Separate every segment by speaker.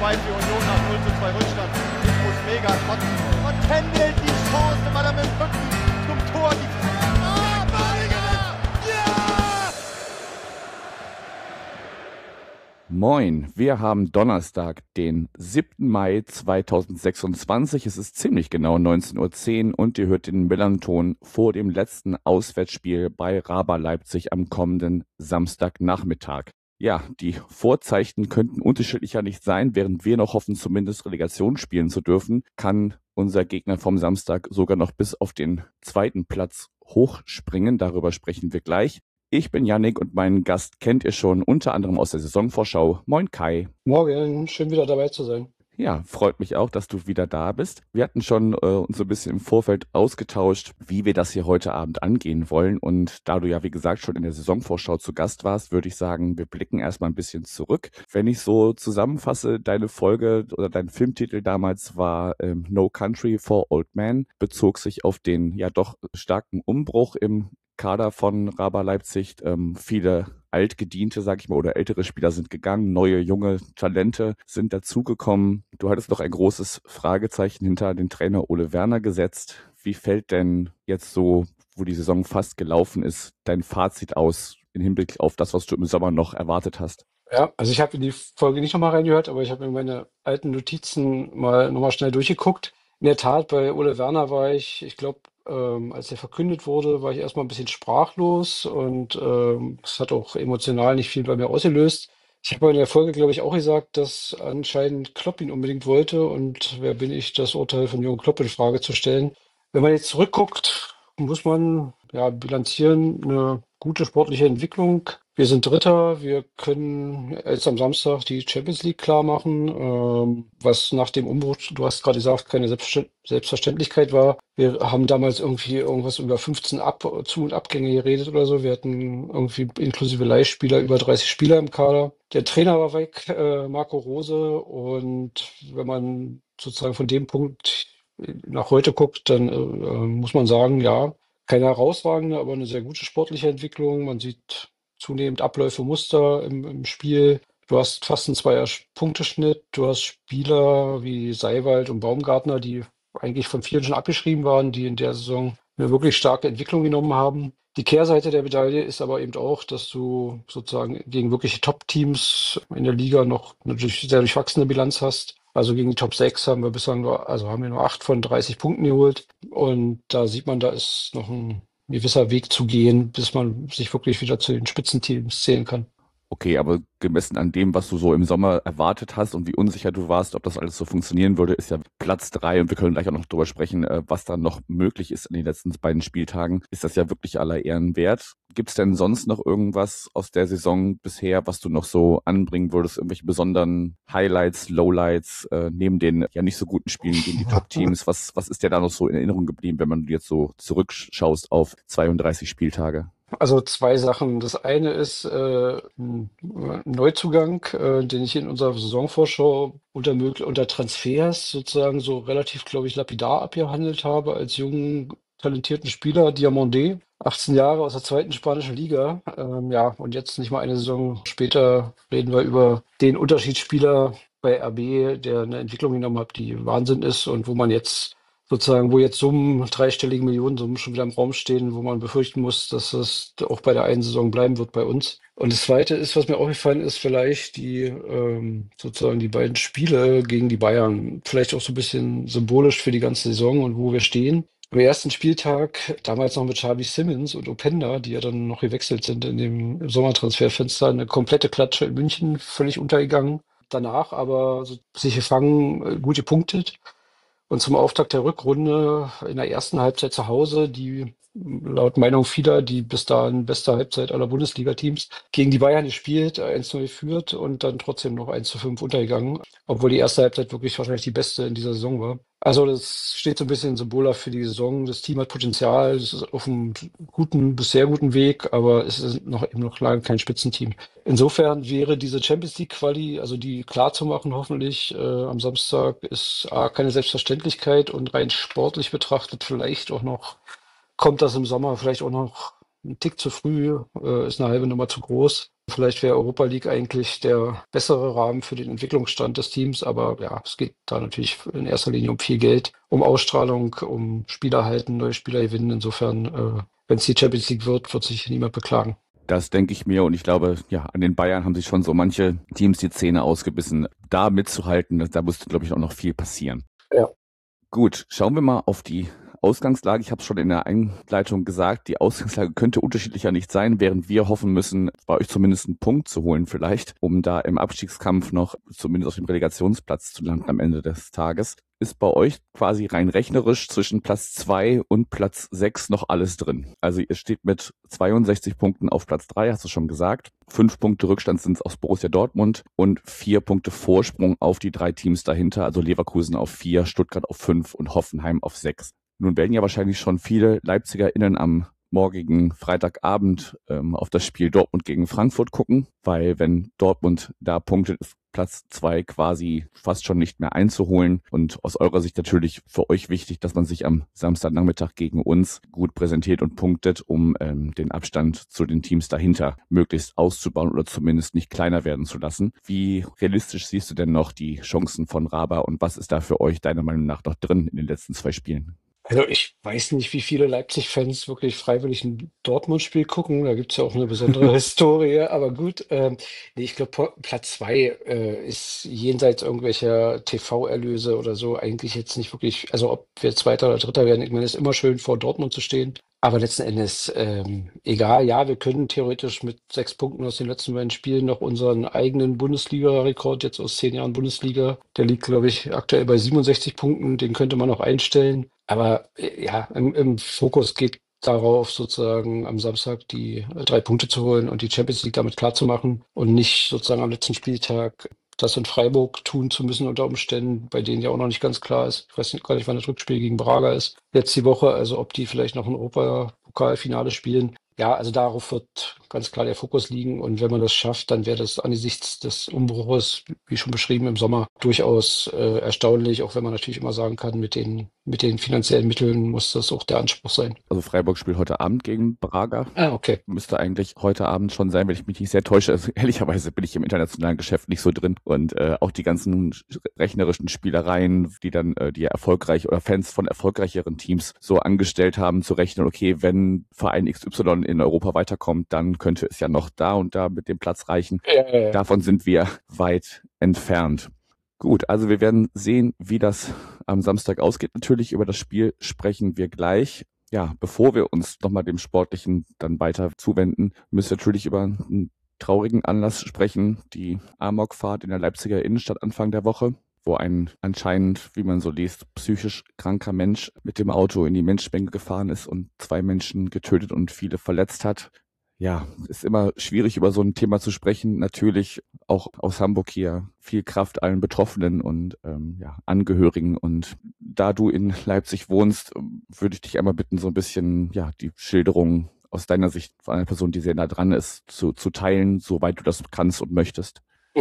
Speaker 1: befreit die Union nach 0:2 Rückstand. Ich muss mega kotzen. Und Kendall die Chance, weil er mit dem Rücken zum Tor die
Speaker 2: Moin, wir haben Donnerstag, den 7. Mai 2026. Es ist ziemlich genau 19:10 Uhr und ihr hört den Millanton vor dem letzten Auswärtsspiel bei RB Leipzig am kommenden Samstagnachmittag. Ja, die Vorzeichen könnten unterschiedlicher nicht sein. Während wir noch hoffen, zumindest Relegation spielen zu dürfen, kann unser Gegner vom Samstag sogar noch bis auf den zweiten Platz hochspringen. Darüber sprechen wir gleich. Ich bin Yannick und meinen Gast kennt ihr schon, unter anderem aus der Saisonvorschau. Moin Kai.
Speaker 3: Morgen, schön wieder dabei zu sein.
Speaker 2: Ja, freut mich auch, dass du wieder da bist. Wir hatten schon uns so ein bisschen im Vorfeld ausgetauscht, wie wir das hier heute Abend angehen wollen. Und da du ja, wie gesagt, schon in der Saisonvorschau zu Gast warst, würde ich sagen, wir blicken erstmal ein bisschen zurück. Wenn ich so zusammenfasse, deine Folge oder dein Filmtitel damals war No Country for Old Men, bezog sich auf den ja doch starken Umbruch im Kader von RB Leipzig. Viele Altgediente, sag ich mal, oder ältere Spieler sind gegangen, neue, junge Talente sind dazugekommen. Du hattest noch ein großes Fragezeichen hinter den Trainer Ole Werner gesetzt. Wie fällt denn jetzt so, wo die Saison fast gelaufen ist, dein Fazit aus im Hinblick auf das, was du im Sommer noch erwartet hast?
Speaker 3: Ja, also ich habe in die Folge nicht nochmal reingehört, aber ich habe mir meine alten Notizen mal nochmal schnell durchgeguckt. In der Tat, bei Ole Werner war ich glaube, als er verkündet wurde, war ich erstmal ein bisschen sprachlos und es hat auch emotional nicht viel bei mir ausgelöst. Ich habe aber in der Folge, glaube ich, auch gesagt, dass anscheinend Klopp ihn unbedingt wollte und wer bin ich, das Urteil von Jürgen Klopp in Frage zu stellen. Wenn man jetzt zurückguckt, muss man ja bilanzieren, eine gute sportliche Entwicklung. Wir sind Dritter, wir können jetzt am Samstag die Champions League klar machen, was nach dem Umbruch, du hast gerade gesagt, keine Selbstverständlichkeit war. Wir haben damals irgendwie irgendwas über 15 Zu- und Abgänge geredet oder so. Wir hatten irgendwie inklusive Leihspieler über 30 Spieler im Kader. Der Trainer war weg, Marco Rose. Und wenn man sozusagen von dem Punkt nach heute guckt, dann muss man sagen, ja, keine herausragende, aber eine sehr gute sportliche Entwicklung. Man sieht zunehmend Abläufe, Muster im Spiel. Du hast fast einen Zweier-Punkteschnitt. Du hast Spieler wie Seiwald und Baumgartner, die eigentlich von vielen schon abgeschrieben waren, die in der Saison eine wirklich starke Entwicklung genommen haben. Die Kehrseite der Medaille ist aber eben auch, dass du sozusagen gegen wirkliche Top-Teams in der Liga noch natürlich sehr durchwachsene Bilanz hast. Also gegen die Top 6 haben wir bislang haben wir nur 8 von 30 Punkten geholt. Und da sieht man, da ist noch ein gewisser Weg zu gehen, bis man sich wirklich wieder zu den Spitzenteams zählen kann.
Speaker 2: Okay, aber gemessen an dem, was du so im Sommer erwartet hast und wie unsicher du warst, ob das alles so funktionieren würde, ist ja Platz 3 und wir können gleich auch noch drüber sprechen, was dann noch möglich ist in den letzten beiden Spieltagen, ist das ja wirklich aller Ehren wert. Gibt es denn sonst noch irgendwas aus der Saison bisher, was du noch so anbringen würdest, irgendwelche besonderen Highlights, Lowlights, neben den ja nicht so guten Spielen gegen die Top-Teams? Was ist dir da noch so in Erinnerung geblieben, wenn man jetzt so zurückschaust auf 32 Spieltage?
Speaker 3: Also zwei Sachen. Das eine ist ein Neuzugang, den ich in unserer Saisonvorschau unter Transfers sozusagen so relativ, glaube ich, lapidar abgehandelt habe als jungen, talentierten Spieler, Diamandé, 18 Jahre aus der zweiten spanischen Liga. Ja, und jetzt nicht mal eine Saison später reden wir über den Unterschiedsspieler bei RB, der eine Entwicklung genommen hat, die Wahnsinn ist und wo man jetzt sozusagen, wo jetzt Summen, dreistellige Millionensummen schon wieder im Raum stehen, wo man befürchten muss, dass es auch bei der einen Saison bleiben wird bei uns. Und das Zweite ist, was mir aufgefallen ist, vielleicht sozusagen die beiden Spiele gegen die Bayern, vielleicht auch so ein bisschen symbolisch für die ganze Saison und wo wir stehen. Am ersten Spieltag, damals noch mit Xavi Simons und Openda, die ja dann noch gewechselt sind in dem Sommertransferfenster, eine komplette Klatsche in München, völlig untergegangen. Danach aber so sich gefangen, gut gepunktet. Und zum Auftakt der Rückrunde in der ersten Halbzeit zu Hause, die laut Meinung vieler die bis dahin beste Halbzeit aller Bundesliga-Teams, gegen die Bayern gespielt, 1:0 geführt und dann trotzdem noch 1:5 untergegangen, obwohl die erste Halbzeit wirklich wahrscheinlich die beste in dieser Saison war. Also das steht so ein bisschen symbolhaft für die Saison. Das Team hat Potenzial, es ist auf einem guten bis sehr guten Weg, aber es ist eben noch lange kein Spitzenteam. Insofern wäre diese Champions League Quali, also die klar zu machen, hoffentlich am Samstag, ist A, keine Selbstverständlichkeit und rein sportlich betrachtet vielleicht auch noch, kommt das im Sommer vielleicht auch noch ein Tick zu früh, ist eine halbe Nummer zu groß. Vielleicht wäre Europa League eigentlich der bessere Rahmen für den Entwicklungsstand des Teams, aber ja, es geht da natürlich in erster Linie um viel Geld, um Ausstrahlung, um Spieler halten, neue Spieler gewinnen. Insofern, wenn es die Champions League wird, wird sich niemand beklagen.
Speaker 2: Das denke ich mir und ich glaube, ja, an den Bayern haben sich schon so manche Teams die Zähne ausgebissen. Da mitzuhalten, da musste, glaube ich, auch noch viel passieren.
Speaker 3: Ja.
Speaker 2: Gut, schauen wir mal auf die Ausgangslage. Ich habe es schon in der Einleitung gesagt, die Ausgangslage könnte unterschiedlicher nicht sein, während wir hoffen müssen, bei euch zumindest einen Punkt zu holen vielleicht, um da im Abstiegskampf noch zumindest auf dem Relegationsplatz zu landen am Ende des Tages. Ist bei euch quasi rein rechnerisch zwischen Platz 2 und Platz 6 noch alles drin. Also ihr steht mit 62 Punkten auf Platz 3, hast du schon gesagt. 5 Punkte Rückstand sind es aus Borussia Dortmund und 4 Punkte Vorsprung auf die 3 Teams dahinter, also Leverkusen auf 4, Stuttgart auf 5 und Hoffenheim auf 6. Nun werden ja wahrscheinlich schon viele LeipzigerInnen am morgigen Freitagabend auf das Spiel Dortmund gegen Frankfurt gucken, weil wenn Dortmund da punktet, ist Platz 2 quasi fast schon nicht mehr einzuholen. Und aus eurer Sicht natürlich für euch wichtig, dass man sich am Samstagnachmittag gegen uns gut präsentiert und punktet, um den Abstand zu den Teams dahinter möglichst auszubauen oder zumindest nicht kleiner werden zu lassen. Wie realistisch siehst du denn noch die Chancen von Raba und was ist da für euch deiner Meinung nach noch drin in den letzten 2 Spielen?
Speaker 3: Also ich weiß nicht, wie viele Leipzig-Fans wirklich freiwillig ein Dortmund-Spiel gucken. Da gibt es ja auch eine besondere Historie. Aber gut, nee, ich glaube, Platz 2 ist jenseits irgendwelcher TV-Erlöse oder so eigentlich jetzt nicht wirklich, also ob wir Zweiter oder Dritter werden, ich meine, es ist immer schön, vor Dortmund zu stehen. Aber letzten Endes, egal, ja, wir können theoretisch mit 6 Punkten aus den letzten beiden Spielen noch unseren eigenen Bundesliga-Rekord jetzt aus 10 Jahren Bundesliga, der liegt, glaube ich, aktuell bei 67 Punkten, den könnte man noch einstellen. Aber ja, im Fokus geht darauf, sozusagen am Samstag die 3 Punkte zu holen und die Champions League damit klarzumachen und nicht sozusagen am letzten Spieltag das in Freiburg tun zu müssen unter Umständen, bei denen ja auch noch nicht ganz klar ist. Ich weiß nicht, gar nicht, wann das Rückspiel gegen Braga ist. Jetzt die Woche, also ob die vielleicht noch ein Europapokalfinale spielen. Ja, also darauf wird ganz klar der Fokus liegen. Und wenn man das schafft, dann wäre das angesichts des Umbruches, wie schon beschrieben, im Sommer durchaus erstaunlich, auch wenn man natürlich immer sagen kann, mit den finanziellen Mitteln muss das auch der Anspruch sein.
Speaker 2: Also Freiburg spielt heute Abend gegen Braga.
Speaker 3: Ah, okay.
Speaker 2: Müsste eigentlich heute Abend schon sein, wenn ich mich nicht sehr täusche. Also, ehrlicherweise bin ich im internationalen Geschäft nicht so drin und auch die ganzen rechnerischen Spielereien, die dann die erfolgreich oder Fans von erfolgreicheren Teams so angestellt haben, zu rechnen, okay, wenn Verein XY in Europa weiterkommt, dann könnte es ja noch da und da mit dem Platz reichen.
Speaker 3: Ja.
Speaker 2: Davon sind wir weit entfernt. Gut, also wir werden sehen, wie das am Samstag ausgeht. Natürlich über das Spiel sprechen wir gleich. Ja, bevor wir uns nochmal dem Sportlichen dann weiter zuwenden, müssen wir natürlich über einen traurigen Anlass sprechen. Die Amokfahrt in der Leipziger Innenstadt Anfang der Woche, wo ein anscheinend, wie man so liest, psychisch kranker Mensch mit dem Auto in die Menschenmenge gefahren ist und 2 Menschen getötet und viele verletzt hat. Ja, ist immer schwierig, über so ein Thema zu sprechen. Natürlich auch aus Hamburg hier viel Kraft allen Betroffenen und Angehörigen. Und da du in Leipzig wohnst, würde ich dich einmal bitten, so ein bisschen die Schilderung aus deiner Sicht von einer Person, die sehr nah dran ist, zu teilen, soweit du das kannst und möchtest.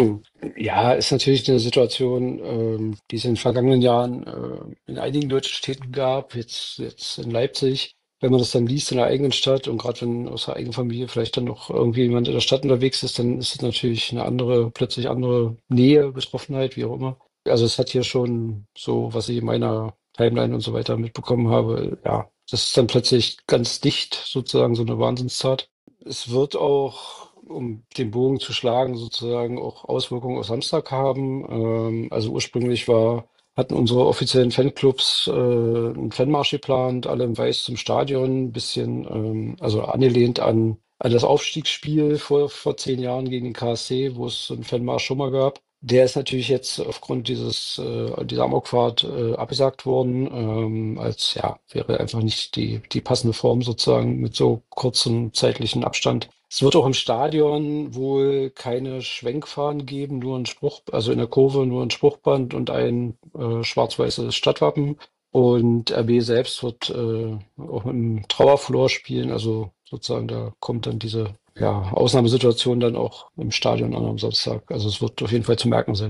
Speaker 3: Ja, ist natürlich eine Situation, die es in den vergangenen Jahren in einigen deutschen Städten gab, jetzt in Leipzig. Wenn man das dann liest in der eigenen Stadt und gerade wenn aus der eigenen Familie vielleicht dann noch irgendwie jemand in der Stadt unterwegs ist, dann ist es natürlich plötzlich andere Nähe, Betroffenheit, wie auch immer. Also es hat hier schon so, was ich in meiner Timeline und so weiter mitbekommen habe, ja, das ist dann plötzlich ganz dicht, sozusagen so eine Wahnsinnstat. Es wird auch, um den Bogen zu schlagen, sozusagen auch Auswirkungen auf Samstag haben. Also ursprünglich hatten unsere offiziellen Fanclubs einen Fanmarsch geplant, alle im Weiß zum Stadion, ein bisschen, also angelehnt an das Aufstiegsspiel vor 10 Jahren gegen den KSC, wo es so einen Fanmarsch schon mal gab. Der ist natürlich jetzt aufgrund dieser Amokfahrt abgesagt worden, als ja, wäre einfach nicht die passende Form sozusagen mit so kurzem zeitlichen Abstand. Es wird auch im Stadion wohl keine Schwenkfahnen geben, nur ein also in der Kurve nur ein Spruchband und ein schwarz-weißes Stadtwappen. Und RB selbst wird auch mit einem Trauerflor spielen, also sozusagen da kommt dann diese Ausnahmesituation dann auch im Stadion an am Samstag. Also es wird auf jeden Fall zu merken sein.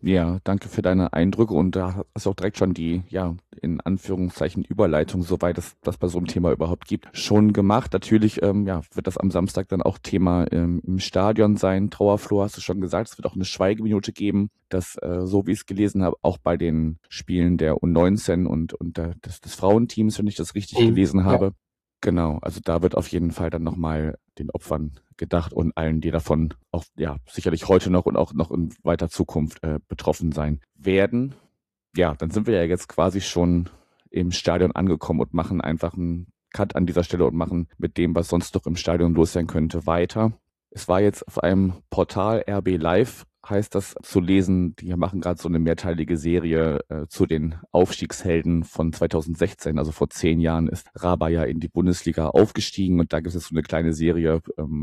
Speaker 2: Ja, danke für deine Eindrücke und da hast du auch direkt schon die, ja, in Anführungszeichen Überleitung, soweit es das bei so einem Thema überhaupt gibt, schon gemacht. Natürlich, ja, wird das am Samstag dann auch Thema im Stadion sein. Trauerflor hast du schon gesagt, es wird auch eine Schweigeminute geben, dass, so wie ich es gelesen habe, auch bei den Spielen der U19 und des Frauenteams, wenn ich das richtig
Speaker 3: Mhm.
Speaker 2: gelesen
Speaker 3: Ja.
Speaker 2: habe. Genau, also da wird auf jeden Fall dann nochmal den Opfern gedacht und allen, die davon auch ja sicherlich heute noch und auch noch in weiter Zukunft betroffen sein werden. Ja, dann sind wir ja jetzt quasi schon im Stadion angekommen und machen einfach einen Cut an dieser Stelle und machen mit dem, was sonst noch im Stadion los sein könnte, weiter. Es war jetzt auf einem Portal RB Live, heißt das, zu lesen. Die machen gerade so eine mehrteilige Serie zu den Aufstiegshelden von 2016. Also vor 10 Jahren ist Raba ja in die Bundesliga aufgestiegen und da gibt es so eine kleine Serie,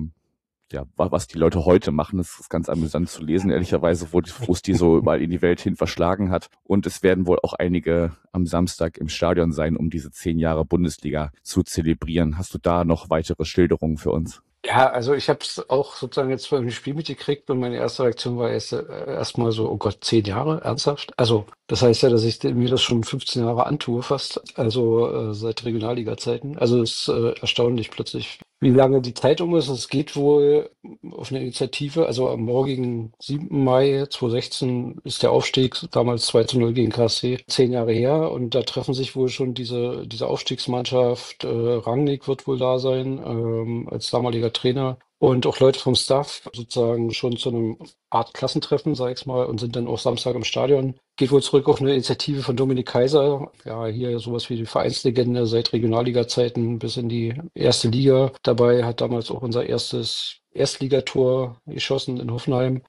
Speaker 2: ja, was die Leute heute machen. Das ist ganz amüsant zu lesen, ehrlicherweise, wo es die so überall in die Welt hin verschlagen hat. Und es werden wohl auch einige am Samstag im Stadion sein, um diese 10 Jahre Bundesliga zu zelebrieren. Hast du da noch weitere Schilderungen für uns?
Speaker 3: Ja, also ich habe es auch sozusagen jetzt beim Spiel mitgekriegt und meine erste Reaktion war erstmal so, oh Gott, 10 Jahre, ernsthaft? Also das heißt ja, dass ich mir das schon 15 Jahre antue fast, also seit Regionalliga-Zeiten. Also es ist erstaunlich plötzlich, wie lange die Zeit um ist. Es geht wohl auf eine Initiative, also am morgigen 7. Mai 2016 ist der Aufstieg, damals 2:0 gegen KSC, 10 Jahre her und da treffen sich wohl schon diese Aufstiegsmannschaft. Rangnick wird wohl da sein, als damaliger Trainer. Und auch Leute vom Staff sozusagen schon zu einem Art Klassentreffen, sag ich's mal, und sind dann auch Samstag im Stadion. Geht wohl zurück auf eine Initiative von Dominik Kaiser. Ja, hier sowas wie die Vereinslegende seit Regionalliga-Zeiten bis in die erste Liga. Dabei hat damals auch unser erstes Erstligator geschossen in Hoffenheim.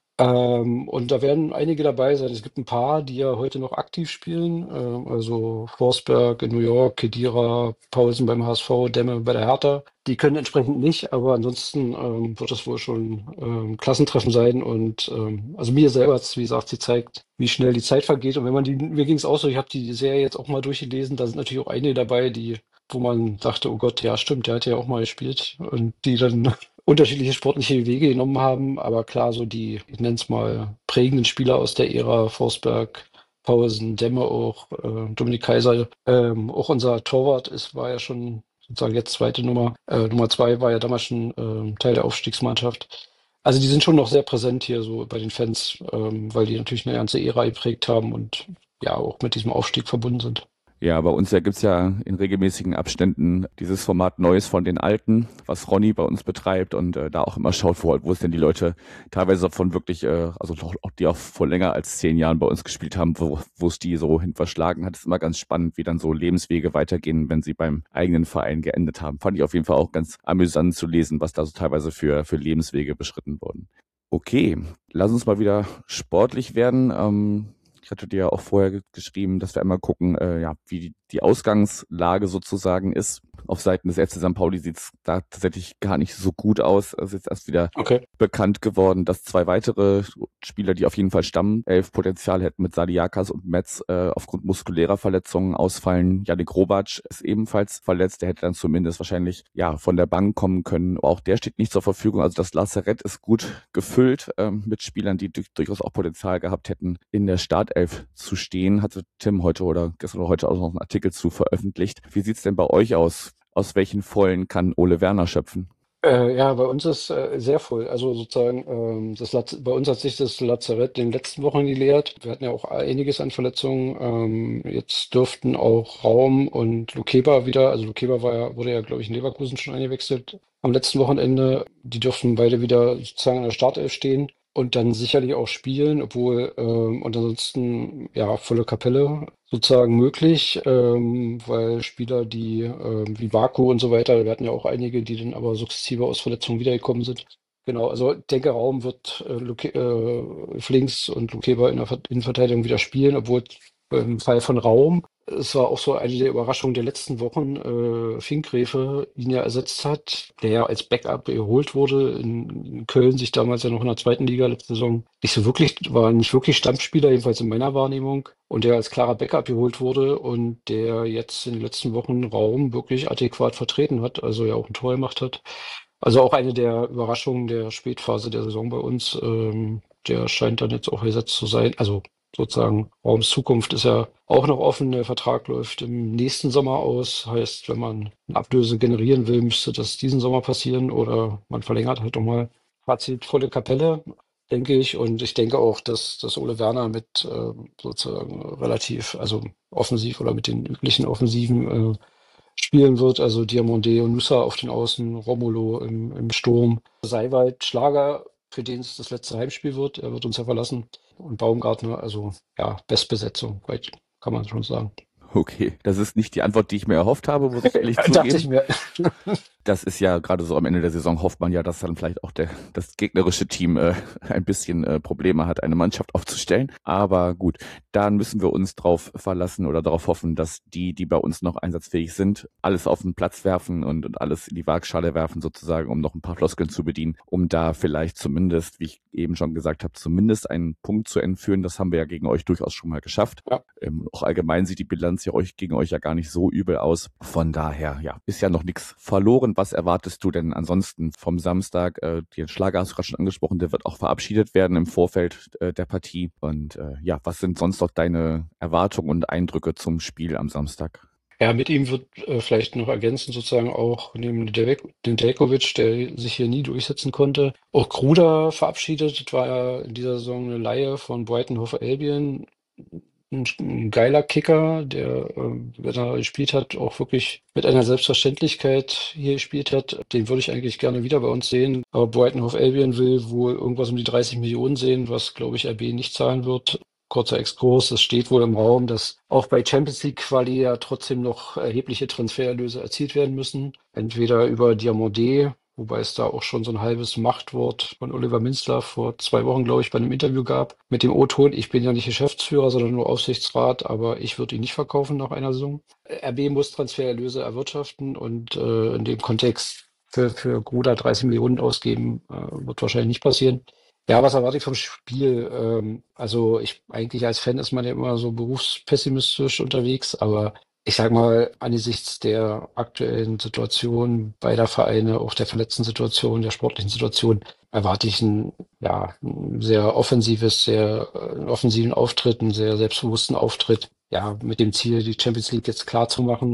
Speaker 3: Und da werden einige dabei sein. Es gibt ein paar, die ja heute noch aktiv spielen. Also Forsberg in New York, Khedira, Paulsen beim HSV, Demme bei der Hertha. Die können entsprechend nicht, aber ansonsten wird es wohl schon Klassentreffen sein. Und also mir selber hat es, wie gesagt, sie zeigt, wie schnell die Zeit vergeht. Und wenn man mir ging es auch so, ich habe die Serie jetzt auch mal durchgelesen, da sind natürlich auch einige dabei, wo man dachte, oh Gott, ja stimmt, der hat ja auch mal gespielt. Und die dann unterschiedliche sportliche Wege genommen haben. Aber klar, so die, ich nenne es mal, prägenden Spieler aus der Ära Forsberg, Paulsen, Demme auch, Dominik Kaiser, auch unser Torwart war ja schon sozusagen jetzt zweite Nummer. Nummer zwei war ja damals schon Teil der Aufstiegsmannschaft. Also die sind schon noch sehr präsent hier so bei den Fans, weil die natürlich eine ganze Ära geprägt haben und ja auch mit diesem Aufstieg verbunden sind.
Speaker 2: Ja, bei uns gibt's ja in regelmäßigen Abständen dieses Format Neues von den Alten, was Ronny bei uns betreibt und da auch immer schaut, wo es denn die Leute teilweise von wirklich, also auch die auch vor länger als 10 Jahren bei uns gespielt haben, wo es die so hin verschlagen hat. Es ist immer ganz spannend, wie dann so Lebenswege weitergehen, wenn sie beim eigenen Verein geendet haben. Fand ich auf jeden Fall auch ganz amüsant zu lesen, was da so teilweise für Lebenswege beschritten wurden. Okay, lass uns mal wieder sportlich werden. Ich hatte dir ja auch vorher geschrieben, dass wir einmal gucken, ja, wie die Ausgangslage sozusagen ist. Auf Seiten des FC St. Pauli sieht es da tatsächlich gar nicht so gut aus. Es ist jetzt erst wieder
Speaker 3: Okay.
Speaker 2: bekannt geworden, dass 2 weitere Spieler, die auf jeden Fall Stammelf-Potenzial hätten, mit Saliakas und Metz aufgrund muskulärer Verletzungen ausfallen. Yannick Robac ist ebenfalls verletzt. Der hätte dann zumindest wahrscheinlich ja von der Bank kommen können. Aber auch der steht nicht zur Verfügung. Also das Lazarett ist gut gefüllt mit Spielern, die durchaus auch Potenzial gehabt hätten, in der Startelf zu stehen. Hatte Tim heute oder gestern oder heute auch noch einen Artikel zu veröffentlicht. Wie sieht's denn bei euch aus? Aus welchen Vollen kann Ole Werner schöpfen?
Speaker 3: Ja, bei uns ist sehr voll. Also sozusagen, bei uns hat sich das Lazarett in den letzten Wochen geleert. Wir hatten ja auch einiges an Verletzungen. Jetzt dürften auch Raum und Lukeba wieder, also Lukeba wurde ja, glaube ich, in Leverkusen schon eingewechselt am letzten Wochenende. Die dürften beide wieder sozusagen in der Startelf stehen und dann sicherlich auch spielen, obwohl und ansonsten ja volle Kapelle sozusagen möglich, weil Spieler, die wie Baku und so weiter, wir hatten ja auch einige, die dann aber sukzessive aus Verletzungen wiedergekommen sind. Genau, also ich denke, Raum wird Flinks und Lukeba in der Innenverteidigung wieder spielen, obwohl im Fall von Raum, es war auch so eine der Überraschungen der letzten Wochen, Finkgräfe ihn ja ersetzt hat, der ja als Backup geholt wurde in Köln, sich damals ja noch in der zweiten Liga letzte Saison war nicht wirklich Stammspieler, jedenfalls in meiner Wahrnehmung, und der als klarer Backup geholt wurde und der jetzt in den letzten Wochen Raum wirklich adäquat vertreten hat, also ja auch ein Tor gemacht hat. Also auch eine der Überraschungen der Spätphase der Saison bei uns. Der scheint dann jetzt auch gesetzt zu sein. Also sozusagen Raums Zukunft ist ja auch noch offen. Der Vertrag läuft im nächsten Sommer aus. Heißt, wenn man eine Ablöse generieren will, müsste das diesen Sommer passieren oder man verlängert halt nochmal. Fazit volle Kapelle, denke ich. Und ich denke auch, dass Ole Werner mit sozusagen relativ, also offensiv oder mit den üblichen Offensiven spielen wird. Also Diomande und Nusa auf den Außen, Romulo im Sturm. Seiwald, Schlager, für den es das letzte Heimspiel wird. Er wird uns ja verlassen. Und Baumgartner, also ja, Bestbesetzung, kann man schon sagen.
Speaker 2: Okay, das ist nicht die Antwort, die ich mir erhofft habe, muss ich ehrlich
Speaker 3: Dachte ich
Speaker 2: zugeben.
Speaker 3: mir.
Speaker 2: Das ist ja gerade so am Ende der Saison, hofft man ja, dass dann vielleicht auch das gegnerische Team ein bisschen Probleme hat, eine Mannschaft aufzustellen. Aber gut, dann müssen wir uns drauf verlassen oder darauf hoffen, dass die bei uns noch einsatzfähig sind, alles auf den Platz werfen und alles in die Waagschale werfen sozusagen, um noch ein paar Floskeln zu bedienen, um da vielleicht zumindest, wie ich eben schon gesagt habe, zumindest einen Punkt zu entführen. Das haben wir ja gegen euch durchaus schon mal geschafft.
Speaker 3: Ja.
Speaker 2: Auch allgemein sieht die Bilanz ja gegen euch ja gar nicht so übel aus. Von daher, ja, ist ja noch nichts verloren. Was erwartest du denn ansonsten vom Samstag? Den Schlager hast du gerade schon angesprochen, der wird auch verabschiedet werden im Vorfeld der Partie. Und ja, was sind sonst noch deine Erwartungen und Eindrücke zum Spiel am Samstag?
Speaker 3: Ja, mit ihm wird vielleicht noch ergänzen sozusagen auch neben Nedeljkovic, der sich hier nie durchsetzen konnte. Auch Kruder verabschiedet, das war ja in dieser Saison eine Leihe von Brighton Hove Albion. Ein geiler Kicker, der, wenn er gespielt hat, auch wirklich mit einer Selbstverständlichkeit hier gespielt hat. Den würde ich eigentlich gerne wieder bei uns sehen. Aber Brighton Hove Albion will wohl irgendwas um die 30 Millionen sehen, was, glaube ich, RB nicht zahlen wird. Kurzer Exkurs, es steht wohl im Raum, dass auch bei Champions League Quali ja trotzdem noch erhebliche Transfererlöse erzielt werden müssen. Entweder über Diomande, wobei es da auch schon so ein halbes Machtwort von Oliver Minzlaff vor 2 Wochen, glaube ich, bei einem Interview gab, mit dem O-Ton, ich bin ja nicht Geschäftsführer, sondern nur Aufsichtsrat, aber ich würde ihn nicht verkaufen nach einer Saison. RB muss Transfererlöse erwirtschaften und in dem Kontext für Gruda 30 Millionen ausgeben, wird wahrscheinlich nicht passieren. Ja, was erwarte ich vom Spiel? Also eigentlich als Fan ist man ja immer so berufspessimistisch unterwegs, aber ich sag mal, angesichts der aktuellen Situation beider Vereine, auch der verletzten Situation, der sportlichen Situation, erwarte ich ein sehr einen offensiven Auftritt, einen sehr selbstbewussten Auftritt. Ja, mit dem Ziel, die Champions League jetzt klar zu machen.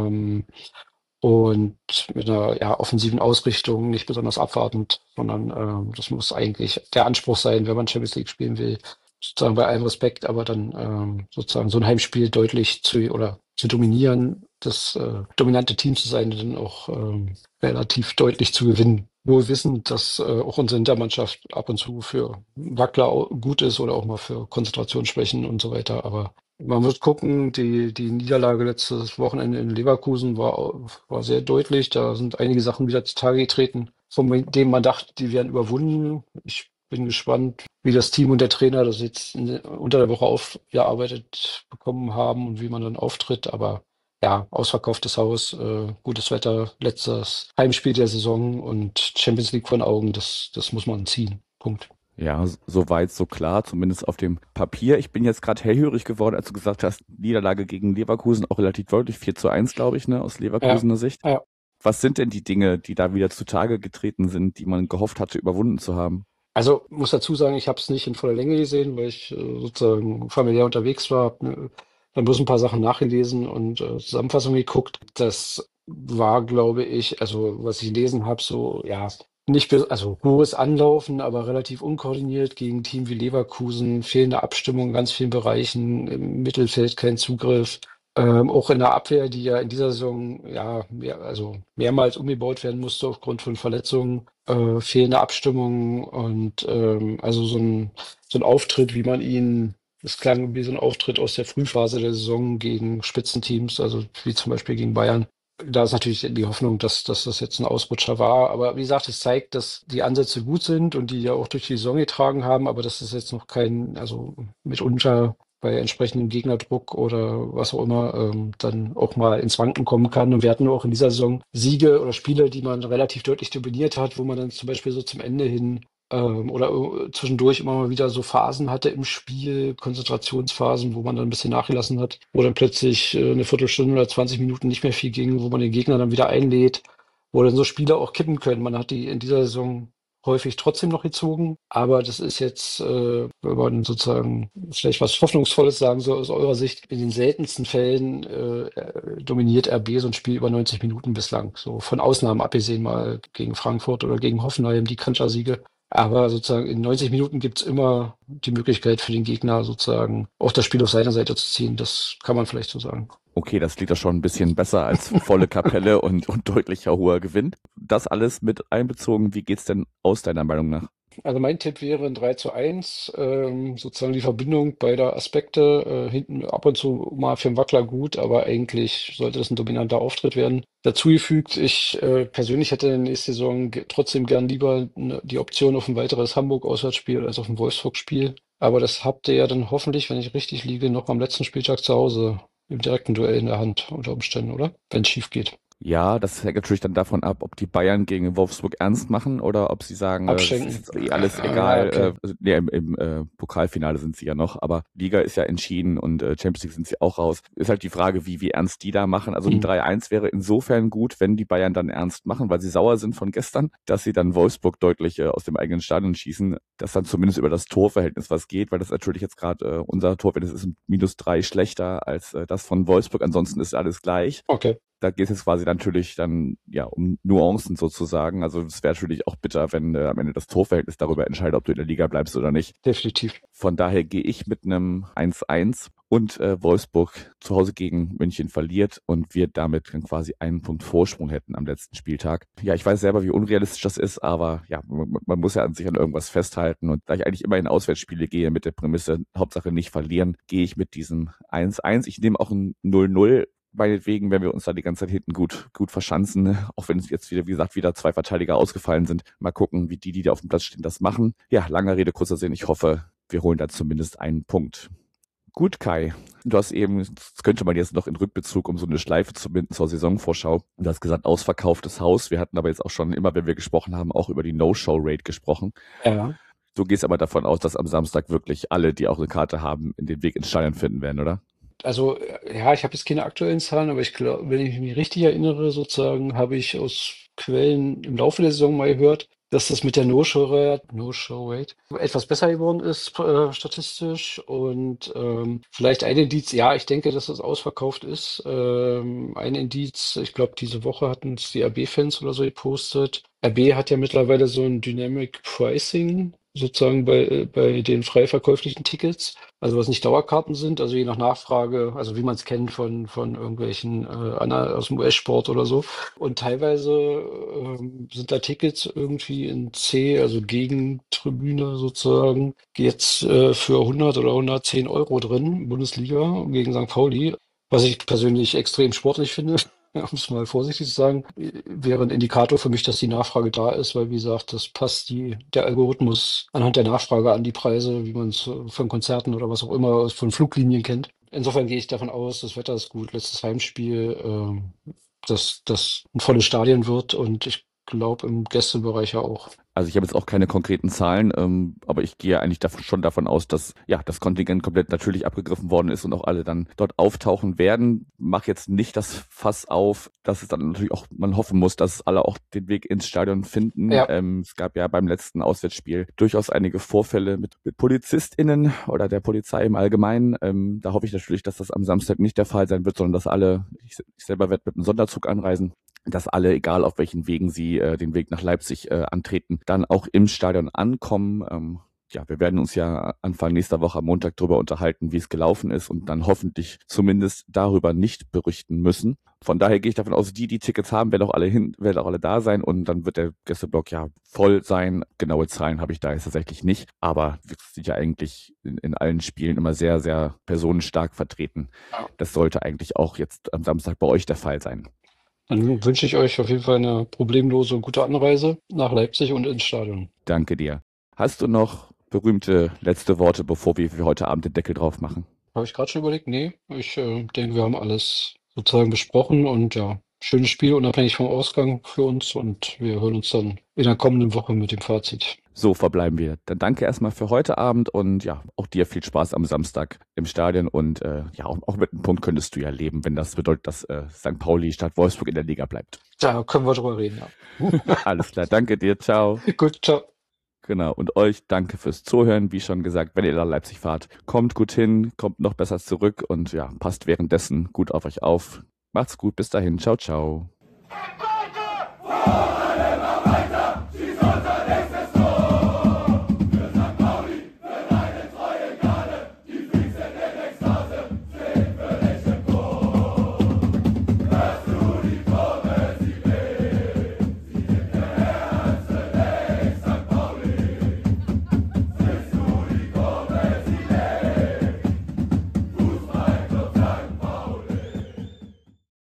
Speaker 3: Und mit einer offensiven Ausrichtung, nicht besonders abwartend, sondern das muss eigentlich der Anspruch sein, wenn man Champions League spielen will. Sozusagen bei allem Respekt, aber dann sozusagen so ein Heimspiel deutlich zu dominieren, das dominante Team zu sein und dann auch relativ deutlich zu gewinnen. Wohl wissend, dass auch unsere Hintermannschaft ab und zu für Wackler gut ist oder auch mal für Konzentrationsschwächen und so weiter. Aber man wird gucken, die Niederlage letztes Wochenende in Leverkusen war sehr deutlich. Da sind einige Sachen wieder zutage getreten, von denen man dachte, die wären überwunden. Ich bin gespannt, wie das Team und der Trainer das jetzt unter der Woche aufgearbeitet bekommen haben und wie man dann auftritt. Aber ja, ausverkauftes Haus, gutes Wetter, letztes Heimspiel der Saison und Champions League vor den Augen, das muss man ziehen. Punkt.
Speaker 2: Ja, so weit, so klar, zumindest auf dem Papier. Ich bin jetzt gerade hellhörig geworden, als du gesagt hast, Niederlage gegen Leverkusen, auch relativ deutlich, 4:1, glaube ich, ne, aus
Speaker 3: Ja,
Speaker 2: Leverkusener Sicht.
Speaker 3: ja.
Speaker 2: Was sind denn die Dinge, die da wieder zutage getreten sind, die man gehofft hatte, überwunden zu haben?
Speaker 3: Also muss dazu sagen, ich habe es nicht in voller Länge gesehen, weil ich sozusagen familiär unterwegs war. Hab, dann bloß ein paar Sachen nachgelesen und Zusammenfassungen geguckt. Das war, glaube ich, also was ich gelesen habe, so ja nicht also hohes Anlaufen, aber relativ unkoordiniert gegen ein Team wie Leverkusen, fehlende Abstimmung in ganz vielen Bereichen, im Mittelfeld kein Zugriff. Auch in der Abwehr, die ja in dieser Saison also mehrmals umgebaut werden musste aufgrund von Verletzungen, fehlende Abstimmung und also so ein Auftritt, wie man ihn, es klang wie so ein Auftritt aus der Frühphase der Saison gegen Spitzenteams, also wie zum Beispiel gegen Bayern. Da ist natürlich die Hoffnung, dass das jetzt ein Ausrutscher war. Aber wie gesagt, es zeigt, dass die Ansätze gut sind und die ja auch durch die Saison getragen haben, aber dass es jetzt noch also mitunter bei entsprechendem Gegnerdruck oder was auch immer dann auch mal ins Wanken kommen kann. Und wir hatten auch in dieser Saison Siege oder Spiele, die man relativ deutlich dominiert hat, wo man dann zum Beispiel so zum Ende hin oder zwischendurch immer mal wieder so Phasen hatte im Spiel, Konzentrationsphasen, wo man dann ein bisschen nachgelassen hat, wo dann plötzlich eine Viertelstunde oder 20 Minuten nicht mehr viel ging, wo man den Gegner dann wieder einlädt, wo dann so Spiele auch kippen können. Man hat die in dieser Saison häufig trotzdem noch gezogen. Aber das ist jetzt, wenn man sozusagen vielleicht was Hoffnungsvolles sagen soll aus eurer Sicht, in den seltensten Fällen dominiert RB so ein Spiel über 90 Minuten bislang. So von Ausnahmen abgesehen mal gegen Frankfurt oder gegen Hoffenheim, die Kantersiege. Aber sozusagen in 90 Minuten gibt's immer die Möglichkeit für den Gegner sozusagen auch das Spiel auf seiner Seite zu ziehen. Das kann man vielleicht so sagen.
Speaker 2: Okay, das klingt doch schon ein bisschen besser als volle Kapelle und deutlicher hoher Gewinn. Das alles mit einbezogen, wie geht's denn aus deiner Meinung nach?
Speaker 3: Also mein Tipp wäre ein 3:1, sozusagen die Verbindung beider Aspekte, hinten ab und zu mal für 'n Wackler gut, aber eigentlich sollte das ein dominanter Auftritt werden. Dazugefügt, ich persönlich hätte nächste Saison trotzdem gern lieber die Option auf ein weiteres Hamburg-Auswärtsspiel als auf ein Wolfsburg-Spiel. Aber das habt ihr ja dann hoffentlich, wenn ich richtig liege, noch am letzten Spieltag zu Hause im direkten Duell in der Hand unter Umständen, oder? Wenn es schief geht.
Speaker 2: Ja, das hängt natürlich dann davon ab, ob die Bayern gegen Wolfsburg ernst machen oder ob sie sagen, das ist
Speaker 3: Abschenken.
Speaker 2: jetzt alles
Speaker 3: Ja,
Speaker 2: egal.
Speaker 3: okay.
Speaker 2: Im Pokalfinale sind sie ja noch, aber Liga ist ja entschieden und Champions League sind sie auch raus. Ist halt die Frage, wie ernst die da machen. Also ein 3-1 wäre insofern gut, wenn die Bayern dann ernst machen, weil sie sauer sind von gestern, dass sie dann Wolfsburg deutlich aus dem eigenen Stadion schießen, dass dann zumindest über das Torverhältnis was geht, weil das natürlich jetzt gerade unser Torverhältnis ist -3 schlechter als das von Wolfsburg. Ansonsten ist alles gleich.
Speaker 3: Okay.
Speaker 2: Da geht es jetzt quasi natürlich dann ja um Nuancen sozusagen. Also es wäre natürlich auch bitter, wenn am Ende das Torverhältnis darüber entscheidet, ob du in der Liga bleibst oder nicht.
Speaker 3: Definitiv.
Speaker 2: Von daher gehe ich mit einem 1-1 und Wolfsburg zu Hause gegen München verliert und wir damit dann quasi einen Punkt Vorsprung hätten am letzten Spieltag. Ja, ich weiß selber, wie unrealistisch das ist, aber ja, man muss ja an sich an irgendwas festhalten und da ich eigentlich immer in Auswärtsspiele gehe mit der Prämisse, Hauptsache nicht verlieren, gehe ich mit diesem 1-1. Ich nehme auch ein 0-0. Meinetwegen, wenn wir uns da die ganze Zeit hinten gut verschanzen, auch wenn es jetzt wieder, wie gesagt, wieder 2 Verteidiger ausgefallen sind. Mal gucken, wie die da auf dem Platz stehen, das machen. Ja, langer Rede, kurzer Sinn. Ich hoffe, wir holen da zumindest einen Punkt. Gut, Kai. Du hast eben, das könnte man jetzt noch in Rückbezug, um so eine Schleife zu binden zur Saisonvorschau. Du hast gesagt, ausverkauftes Haus. Wir hatten aber jetzt auch schon immer, wenn wir gesprochen haben, auch über die No-Show-Rate gesprochen.
Speaker 3: Ja.
Speaker 2: Du gehst aber davon aus, dass am Samstag wirklich alle, die auch eine Karte haben, den Weg ins Stadion finden werden, oder?
Speaker 3: Also, ja, ich habe jetzt keine aktuellen Zahlen, aber ich glaube, wenn ich mich richtig erinnere, sozusagen, habe ich aus Quellen im Laufe der Saison mal gehört, dass das mit der No-Show-Rate etwas besser geworden ist, statistisch. Und vielleicht ein Indiz, ja, ich denke, dass es ausverkauft ist. Ein Indiz, ich glaube, diese Woche hatten es die RB-Fans oder so gepostet. RB hat ja mittlerweile so ein Dynamic Pricing sozusagen bei den frei verkäuflichen Tickets. Also was nicht Dauerkarten sind, also je nach Nachfrage, also wie man es kennt von irgendwelchen aus dem US-Sport oder so. Und teilweise sind da Tickets irgendwie in C, also Gegentribüne sozusagen, jetzt für 100 oder 110 Euro drin, Bundesliga gegen St. Pauli, was ich persönlich extrem sportlich finde. Um es mal vorsichtig zu sagen, wäre ein Indikator für mich, dass die Nachfrage da ist, weil wie gesagt, das passt der Algorithmus anhand der Nachfrage an die Preise, wie man es von Konzerten oder was auch immer von Fluglinien kennt. Insofern gehe ich davon aus, das Wetter ist gut, letztes Heimspiel, dass das ein volles Stadion wird und ich glaube im Gästebereich ja auch.
Speaker 2: Also ich habe jetzt auch keine konkreten Zahlen, aber ich gehe eigentlich schon davon aus, dass ja das Kontingent komplett natürlich abgegriffen worden ist und auch alle dann dort auftauchen werden. Mach jetzt nicht das Fass auf, dass es dann natürlich auch man hoffen muss, dass alle auch den Weg ins Stadion finden.
Speaker 3: Ja.
Speaker 2: Es gab ja beim letzten Auswärtsspiel durchaus einige Vorfälle mit PolizistInnen oder der Polizei im Allgemeinen. Da hoffe ich natürlich, dass das am Samstag nicht der Fall sein wird, sondern dass alle, ich selber werde mit einem Sonderzug anreisen, dass alle, egal auf welchen Wegen sie den Weg nach Leipzig antreten, dann auch im Stadion ankommen. Ja, wir werden uns ja Anfang nächster Woche am Montag darüber unterhalten, wie es gelaufen ist und dann hoffentlich zumindest darüber nicht berichten müssen. Von daher gehe ich davon aus, die Tickets haben, werden auch alle da sein und dann wird der Gästeblock ja voll sein. Genaue Zahlen habe ich da jetzt tatsächlich nicht, aber wir sind ja eigentlich in allen Spielen immer sehr, sehr personenstark vertreten. Das sollte eigentlich auch jetzt am Samstag bei euch der Fall sein.
Speaker 3: Dann wünsche ich euch auf jeden Fall eine problemlose und gute Anreise nach Leipzig und ins Stadion.
Speaker 2: Danke dir. Hast du noch berühmte letzte Worte, bevor wir für heute Abend den Deckel drauf machen?
Speaker 3: Habe ich gerade schon überlegt? Nee, ich denke, wir haben alles sozusagen besprochen und ja, schönes Spiel, unabhängig vom Ausgang für uns und wir hören uns dann in der kommenden Woche mit dem Fazit.
Speaker 2: So verbleiben wir. Dann danke erstmal für heute Abend und ja, auch dir viel Spaß am Samstag im Stadion und ja, auch mit einem Punkt könntest du ja leben, wenn das bedeutet, dass St. Pauli statt Wolfsburg in der Liga bleibt.
Speaker 3: Da können wir drüber reden, ja.
Speaker 2: Alles klar, danke dir, ciao.
Speaker 3: Gut, ciao.
Speaker 2: Genau, und euch danke fürs Zuhören. Wie schon gesagt, wenn ihr nach Leipzig fahrt, kommt gut hin, kommt noch besser zurück und ja, passt währenddessen gut auf euch auf. Macht's gut, bis dahin, ciao, ciao.